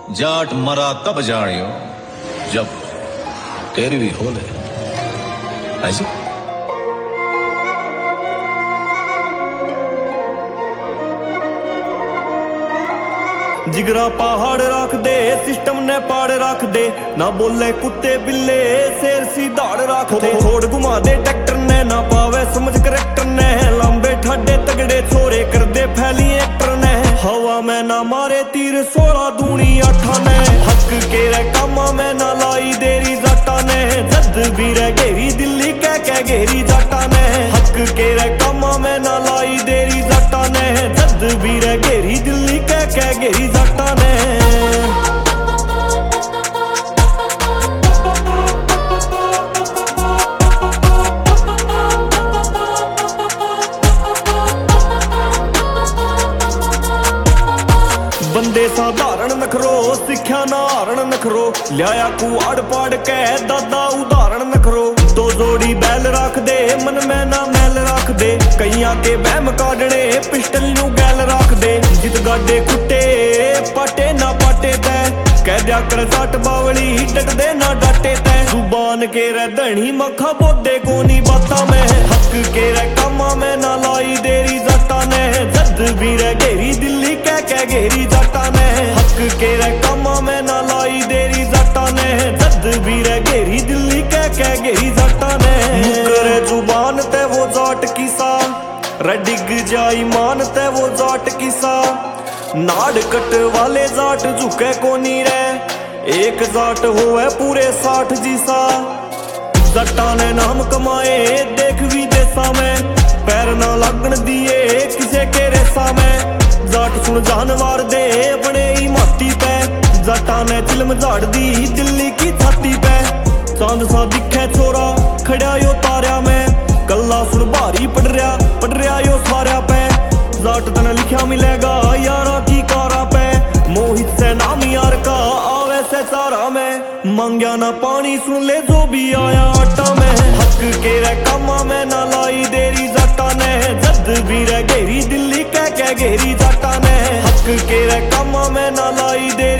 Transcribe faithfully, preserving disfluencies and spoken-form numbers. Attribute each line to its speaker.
Speaker 1: जाट मरा तब जानियो जब तेरी भी हो ले ऐसी।
Speaker 2: जिगरा पहाड़ रख दे सिस्टम ने पाड़ रख दे ना बोले कुत्ते बिल्ले शेर सी दाड़ रख दे। छोड़ घुमा दे ट्रैक्टर ने ना पावे समझ करेक्टर ने लंबे ठाडे तगड़े छोरे कर दे फैली एक्टर ने हवा में ना मारे तीर सोलह दूनी अठा ने हक के रे कामा में ना लाई देरी जाटा ने जद भी रे घेरी दिल्ली कह कह घेरी जाटा ने हक के रे कामा में ना लाई देरी जाटा ने जद भी रे घेरी दिल्ली कह कह घेरी जाटा ने। बंदे साधारण नखरो सिक्ख्या ना हारण नखरो लिया कुआड़ पाड़ के दादा उदाहरण नखरो दो जोड़ी बैल रख दे मन में ना मैल रख दे कईया के बहम काटने पिस्टल नू गैल रख दे जित गाडे कुत्ते पाटे ना पाटे तै कह दिया कर सट बावली डट दे ना डाटे तै जुबान के रे धनी मखा बोदे कोनी बाता में हक के रे कामा में ना लाई देरी जाटा ने जद भी रे घेरी दिल्ली कह कह घेरी जाटा ने हक के रे कामा में ना लाई देरी जाटा ने जद भी रे घेरी दिल्ली कह कह घेरी जाटा ने मुकरे जुबान ते वो जाट किसा रे डिग जाई मान ते वो जाट किसा नाड़ कट वाले जाट झुके कोनी रे एक जाट होवे पूरे साठ जीसा जट्टा ने नाम कमाए देख विदेशा में पैर ना लगन दिए किसे के रेसा में जाट सुन जानवर दे बड़े ही माती पे जट्टा ने चिलम झाड़ दी दिल्ली की छाती पे चांद सा दिखे छोरा खड़ा यो तारिया में कल्ला सुन भारी पड़ रहा पड़ रहा यो सारा पे जाट तने लिखा मिलेगा यारा की कारा पे मोहित से नाम यार का आवे से सारा में मांगया ना पानी सुन ले जो भी आया आटा में हक के रे कामा में ना लाई देरी जाटा ने जद भी रे घेरी दिल्ली कह कह घेरी जाटा ने हक के रे कामा में ना लाई दे